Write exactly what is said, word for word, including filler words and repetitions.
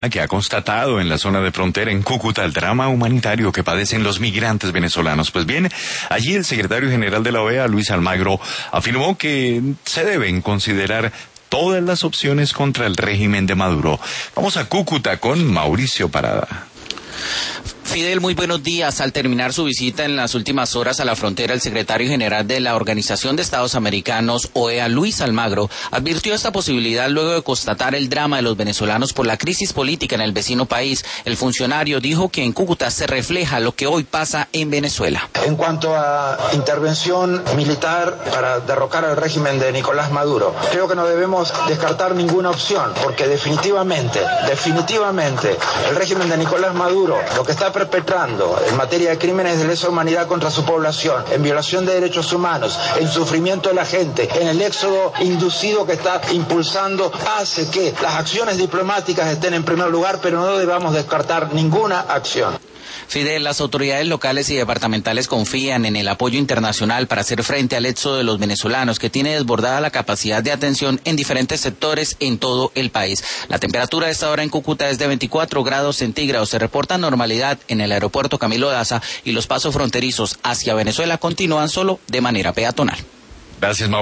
que ha constatado en la zona de frontera en Cúcuta el drama humanitario que padecen los migrantes venezolanos. Pues bien, allí el secretario general de la O E A, Luis Almagro, afirmó que se deben considerar todas las opciones contra el régimen de Maduro. Vamos a Cúcuta con Mauricio Parada. Fidel, muy buenos días. Al terminar su visita en las últimas horas a la frontera, el secretario general de la Organización de Estados Americanos, O E A, Luis Almagro, advirtió esta posibilidad luego de constatar el drama de los venezolanos por la crisis política en el vecino país. El funcionario dijo que en Cúcuta se refleja lo que hoy pasa en Venezuela. En cuanto a intervención militar para derrocar al régimen de Nicolás Maduro, creo que no debemos descartar ninguna opción, porque definitivamente, definitivamente, el régimen de Nicolás Maduro, lo que está perpetrando en materia de crímenes de lesa humanidad contra su población, en violación de derechos humanos, en sufrimiento de la gente, en el éxodo inducido que está impulsando, hace que las acciones diplomáticas estén en primer lugar, pero no debamos descartar ninguna acción. Fidel, las autoridades locales y departamentales confían en el apoyo internacional para hacer frente al éxodo de los venezolanos, que tiene desbordada la capacidad de atención en diferentes sectores en todo el país. La temperatura a esta hora en Cúcuta es de veinticuatro grados centígrados. Se reporta normalidad en el aeropuerto Camilo Daza y los pasos fronterizos hacia Venezuela continúan solo de manera peatonal. Gracias, Mauricio.